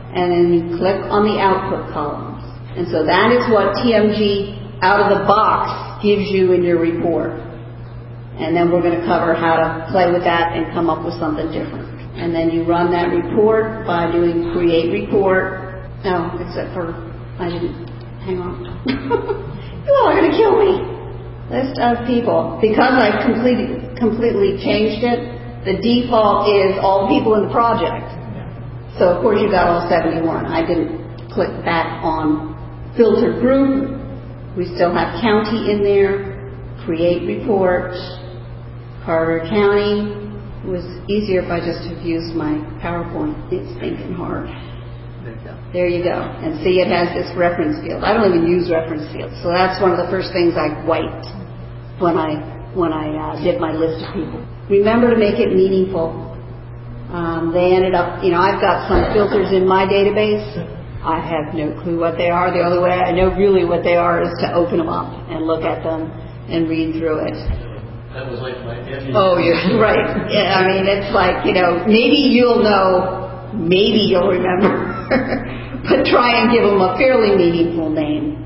and then you click on the output columns. And so that is what TMG out of the box gives you in your report. And then we're going to cover how to play with that and come up with something different. And then you run that report by doing create report. No, except for, I didn't, hang on. You all are going to kill me. List of people. Because I've completely changed it, the default is all people in the project. So of course you got all 71. I didn't click back on filter group. We still have county in there. Create report. Carter County. It was easier if I just have used my PowerPoint. It's thinking hard. There you go. And see, it has this reference field. I don't even use reference fields. So that's one of the first things I wiped when I did my list of people. Remember to make it meaningful. They ended up, I've got some filters in my database. I have no clue what they are. The only way I know really what they are is to open them up and look at them and read through it. That was like my nephew. Oh, yeah, right. Yeah, I mean, it's like, maybe you'll know, maybe you'll remember, but try and give them a fairly meaningful name.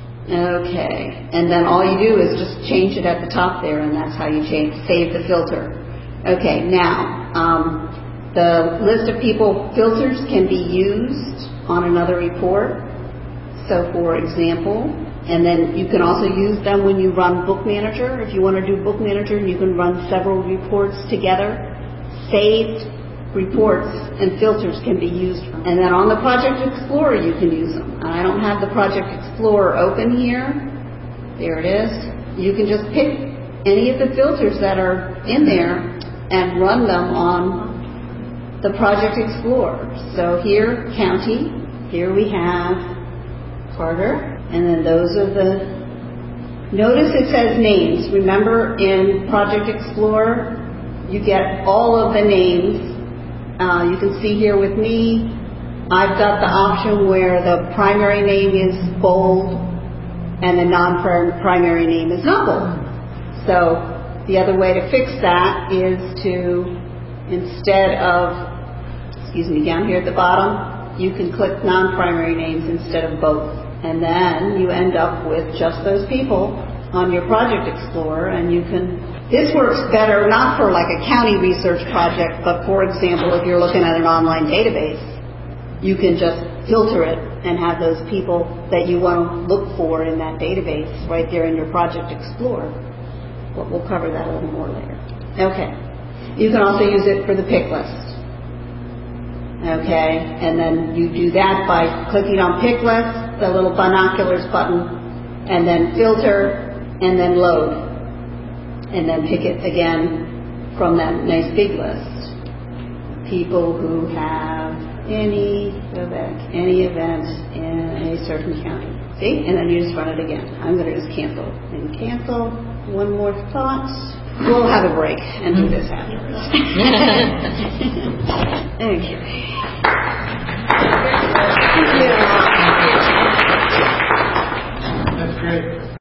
Okay, and then all you do is just change it at the top there, and that's how you save the filter. Okay, now, the list of people filters can be used on another report. So, for example, and then you can also use them when you run Book Manager. If you want to do Book Manager, you can run several reports together. Saved reports and filters can be used. And then on the Project Explorer, you can use them. I don't have the Project Explorer open here. There it is. You can just pick any of the filters that are in there and run them on the Project Explorer. So here, county. Here we have Carter. And then those are notice it says names. Remember in Project Explorer, you get all of the names. You can see here with me, I've got the option where the primary name is bold and the non-primary name is not bold. So the other way to fix that is to, instead of, down here at the bottom, you can click non-primary names instead of both. And then you end up with just those people on your Project Explorer, and you can, this works better not for like a county research project, but for example, if you're looking at an online database, you can just filter it and have those people that you want to look for in that database right there in your Project Explorer. But we'll cover that a little more later. Okay. You can also use it for the pick list. Okay, and then you do that by clicking on pick list, the little binoculars button, and then filter, and then load, and then pick it again from that nice big list. People who have any event in a certain county. See, and then you just run it again. I'm going to just cancel and cancel. One more thought. We'll have a break and do this afterwards. Okay.